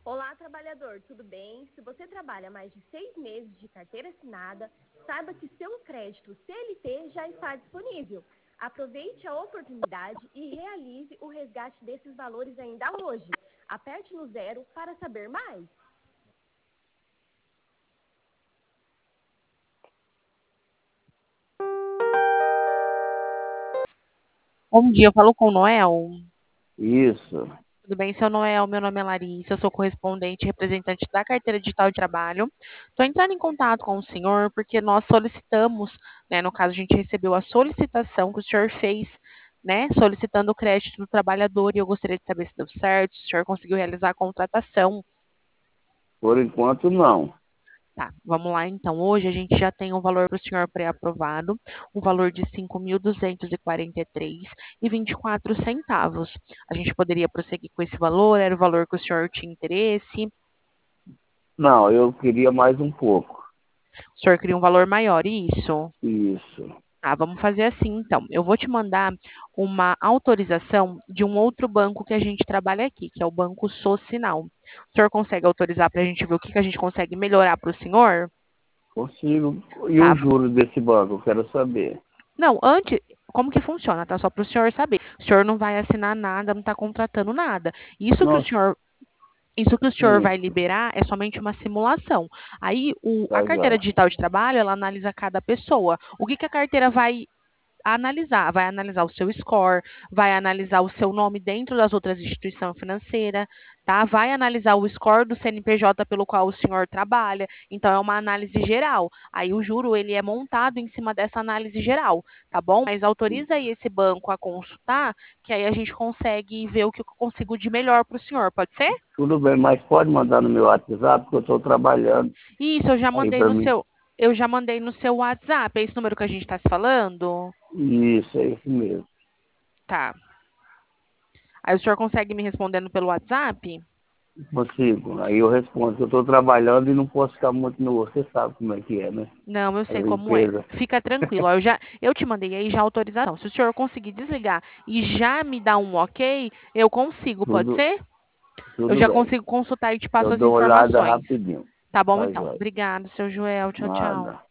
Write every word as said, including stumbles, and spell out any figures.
Olá, trabalhador, tudo bem? Se você trabalha mais de seis meses de carteira assinada, saiba que seu crédito C L T já está disponível. Aproveite a oportunidade e realize o resgate desses valores ainda hoje. Aperte no zero para saber mais. Bom dia, eu falo com o Noel. Isso. Tudo bem, seu Noel? Meu nome é Larissa, eu sou correspondente e representante da Carteira Digital de Trabalho. Estou entrando em contato com o senhor porque nós solicitamos, né, no caso a gente recebeu a solicitação que o senhor fez, né, solicitando o crédito do trabalhador e eu gostaria de saber se deu certo, se o senhor conseguiu realizar a contratação. Por enquanto, não. Tá, vamos lá então. Hoje a gente já tem um valor para o senhor pré-aprovado, um valor de cinco mil duzentos e quarenta e três reais e vinte e quatro centavos. A gente poderia prosseguir com esse valor? Era o valor que o senhor tinha interesse? Não, eu queria mais um pouco. O senhor queria um valor maior, isso? Isso. Ah, vamos fazer assim então. Eu vou te mandar uma autorização de um outro banco que a gente trabalha aqui, que é o Banco Socinal. O senhor consegue autorizar para a gente ver o que, que a gente consegue melhorar para o senhor? Consigo. E o Tá. juro desse banco? Eu quero saber. Não, antes, como que funciona, tá? Só para o senhor saber. O senhor não vai assinar nada, não está contratando nada. Isso que o Nossa, senhor, isso que o senhor vai isso. liberar é somente uma simulação. Aí, o, a Tá carteira já. digital de trabalho, ela analisa cada pessoa. O que que a carteira vai analisar? Vai analisar o seu score, vai analisar o seu nome dentro das outras instituições financeiras, tá? Vai analisar o score do C N P J pelo qual o senhor trabalha. Então, é uma análise geral. Aí, o juro, ele é montado em cima dessa análise geral, tá bom? Mas autoriza aí esse banco a consultar, que aí a gente consegue ver o que eu consigo de melhor para o senhor, pode ser? Tudo bem, mas pode mandar no meu WhatsApp, porque eu estou trabalhando Isso, eu já aí mandei para no mim. seu, eu já mandei no seu WhatsApp. É esse número que a gente está se falando? Isso, é isso mesmo. Tá. Aí o senhor consegue me respondendo pelo WhatsApp? Consigo. Aí eu respondo que eu estou trabalhando e não posso ficar muito no... Você sabe como é que é, né? Não, eu A sei como é. limpeza. Fica tranquilo. Ó, eu já, eu te mandei aí já a autorização. Se o senhor conseguir desligar e já me dar um ok, eu consigo, pode Tudo, ser? Eu tudo já bem. consigo consultar e te passo Eu as dou uma olhada informações. rapidinho. Tá bom, Tá, então. joia. Obrigada, seu Joel. Tchau, tchau. Nada.